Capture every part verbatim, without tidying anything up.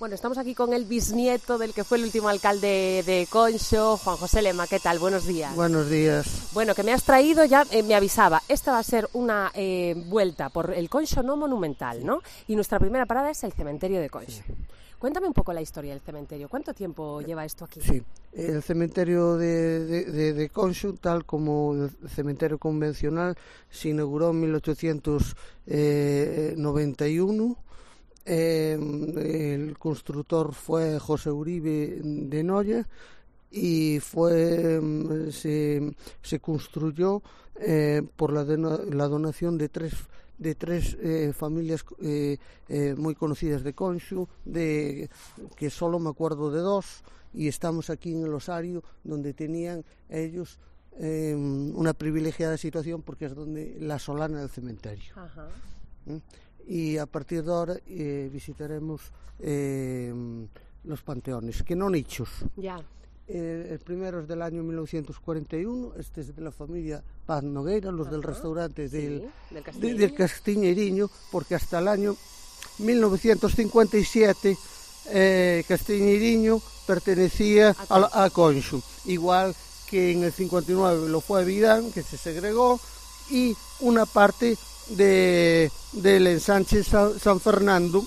Bueno, estamos aquí con el bisnieto del que fue el último alcalde de Conxo, Juan José Lema. ¿Qué tal? Buenos días. Buenos días. Bueno, que me has traído, ya eh, me avisaba, esta va a ser una eh, vuelta por el Conxo no monumental, ¿no? Y nuestra primera parada es el cementerio de Conxo. Sí. Cuéntame un poco la historia del cementerio. ¿Cuánto tiempo lleva esto aquí? Sí, el cementerio de, de, de, de Conxo, tal como el cementerio convencional, se inauguró en mil ochocientos noventa y uno. Eh, el constructor fue José Uribe de Noya y fue se, se construyó eh, por la, de, la donación de tres de tres eh, familias eh, eh, muy conocidas de Conxo, de que solo me acuerdo de dos, y estamos aquí en el osario donde tenían ellos eh, una privilegiada situación porque es donde la solana del cementerio. Ajá. ¿Mm? Y a partir de ahora eh, visitaremos eh, los panteones, que no nichos. Ya. Eh, el primero es del año mil novecientos cuarenta y uno, este es de la familia Paz Nogueira, los Ajá. del restaurante del, sí, del, Castiñeriño. De, del Castiñeriño, porque hasta el año mil novecientos cincuenta y siete eh, Castiñeriño pertenecía a, a Conxo, igual que en el cincuenta y nueve lo fue Vidán, que se segregó, y una parte de del ensanche San, San Fernando,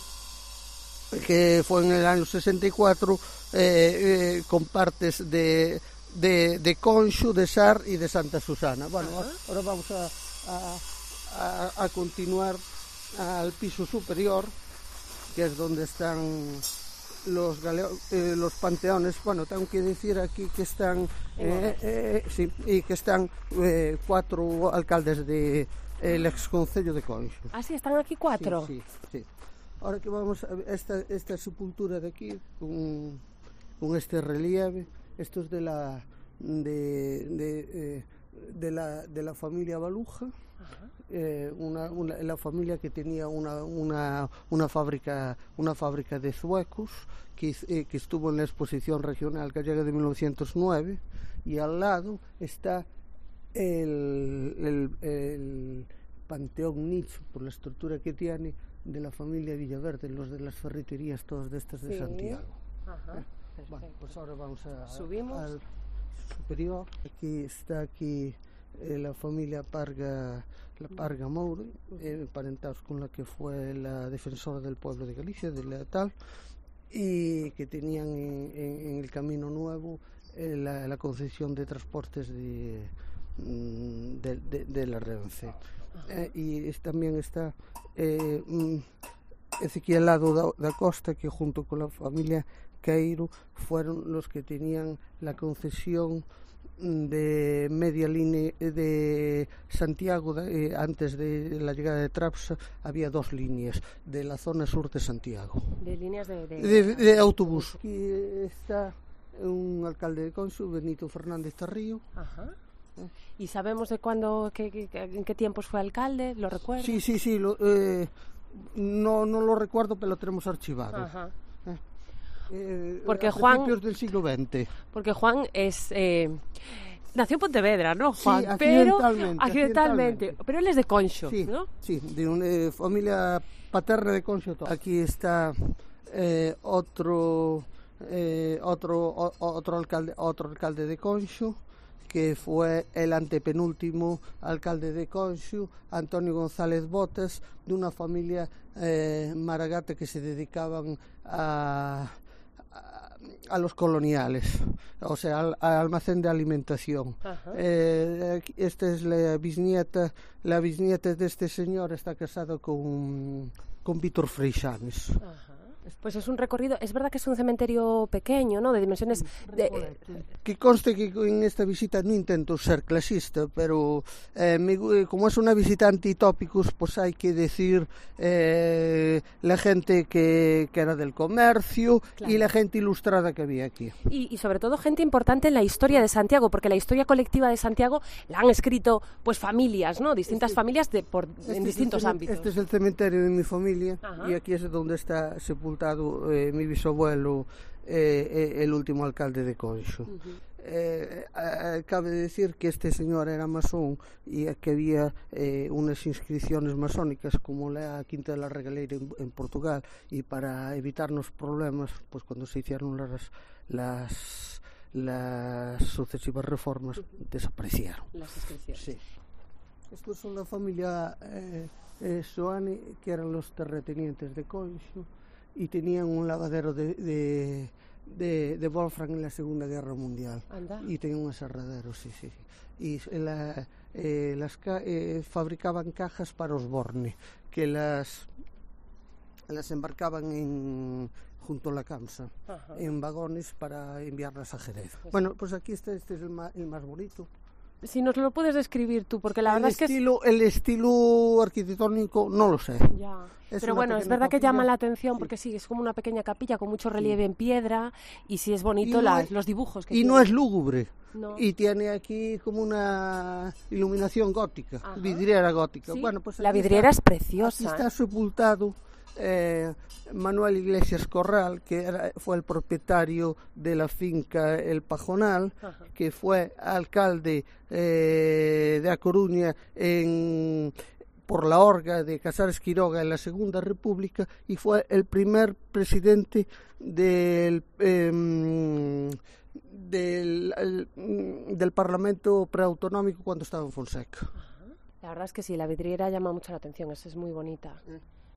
que fue en el año sesenta y cuatro, eh, eh, con partes de, de, de Conxo, de Sar y de Santa Susana. Bueno, Ajá. ahora vamos a, a, a, a continuar al piso superior, que es donde están los galeo, eh, los panteones. Bueno, tengo que decir aquí que están eh, eh, sí, y que están eh, cuatro alcaldes de el exconcello de Conxo. Ah, sí, están aquí cuatro. Sí, sí, sí. Ahora que vamos a ver esta, esta sepultura de aquí, con, con este relieve, esto es de la de, de, eh, de la de la familia Baluja, eh, una, una, la familia que tenía una, una, una fábrica una fábrica de zuecos que, eh, que estuvo en la exposición regional gallega de mil novecientos nueve, y al lado está El, el, el panteón nicho, por la estructura que tiene, de la familia Villaverde, los de las ferreterías, todos de estas de sí. Santiago. Ajá, eh, bueno, pues ahora vamos a, ¿Subimos? al superior. Aquí está aquí eh, la familia Parga, la Parga Moure, eh, emparentados con la que fue la defensora del pueblo de Galicia, de la tal, y que tenían en, en, en el Camino Nuevo eh, la, la concesión de transportes de De, de, de la Renfe. Eh, y es, también está eh, Ezequiel Lado da, da Costa, que junto con la familia Queiro fueron los que tenían la concesión de media línea de Santiago. De, eh, antes de la llegada de Trapsa había dos líneas de la zona sur de Santiago, de líneas de, de... de, de autobús. Aquí está un alcalde de Conxo, Benito Fernández Tarrío. Ajá. ¿Y sabemos de cuándo, qué, qué, en qué tiempos fue alcalde? ¿Lo recuerdas? Sí, sí, sí. Lo, eh, no, no lo recuerdo, pero lo tenemos archivado. Ajá. Eh, eh, porque a Juan, principios del siglo veinte. Porque Juan es... Eh, nació en Pontevedra, ¿no, Juan? Sí, accidentalmente, pero, accidentalmente. Pero él es de Conxo, sí, ¿no? Sí, de una eh, familia paterna de Conxo. Aquí está eh, otro, eh, otro, o, otro, alcalde, otro alcalde de Conxo, que fue el antepenúltimo alcalde de Conxo, Antonio González Botas, de una familia eh, maragata que se dedicaban a, a, a los coloniales, o sea, al, al almacén de alimentación. Eh, esta es la bisnieta, la bisnieta de este señor está casado con, con Víctor Freixanes. Ajá. Pues es un recorrido, es verdad que es un cementerio pequeño, ¿no? De dimensiones... De... Que conste que en esta visita no intento ser clasista, pero eh, me, como es una visita antitópicos, pues hay que decir eh, la gente que, que era del comercio, claro, y la gente ilustrada que había aquí. Y, y sobre todo gente importante en la historia de Santiago, porque la historia colectiva de Santiago la han escrito pues familias, ¿no? Distintas este, familias de, por, este en distintos el, ámbitos. Este es el cementerio de mi familia. Ajá. Y aquí es donde está sepultado Eh, mi bisabuelo, eh, eh, el último alcalde de Conxo. Uh-huh. Eh, eh, cabe decir que este señor era masón y que había eh, unas inscripciones masónicas como la Quinta de la Regaleira en, en Portugal, y para evitarnos problemas, pues cuando se hicieron las las, las sucesivas reformas, desaparecieron las inscripciones. Sí. Esto es una familia eh, eh, Soane, que eran los terratenientes de Conxo, y tenían un lavadero de, de, de, de Wolfram en la Segunda Guerra Mundial. Anda. Y tenían un aserradero, sí, sí. Y la, eh, las ca eh, fabricaban cajas para Osborne, que las, las embarcaban en, junto a la Camsa, Ajá. en vagones para enviarlas a Jerez. Pues bueno, pues aquí está, este es el más, el más bonito. Si nos lo puedes describir tú, porque la el verdad estilo, es que... El estilo arquitectónico no lo sé. Ya. Pero bueno, es verdad capilla. que llama la atención, porque sí, es como una pequeña capilla con mucho relieve sí. en piedra, y sí es bonito no las, es, los dibujos que Y tiene. no es lúgubre, no. y tiene aquí como una iluminación gótica, Ajá. vidriera gótica. ¿Sí? Bueno, pues la vidriera está, es preciosa. Aquí está sepultado Eh, Manuel Iglesias Corral, que era, fue el propietario de la finca El Pajonal, Ajá. que fue alcalde eh, de A Coruña en, por la Orga de Casares Quiroga en la Segunda República, y fue el primer presidente del, eh, del, el, del Parlamento preautonómico cuando estaba en Fonseca. Ajá. La verdad es que sí, la vidriera llama mucho la atención, es, es muy bonita. Eh.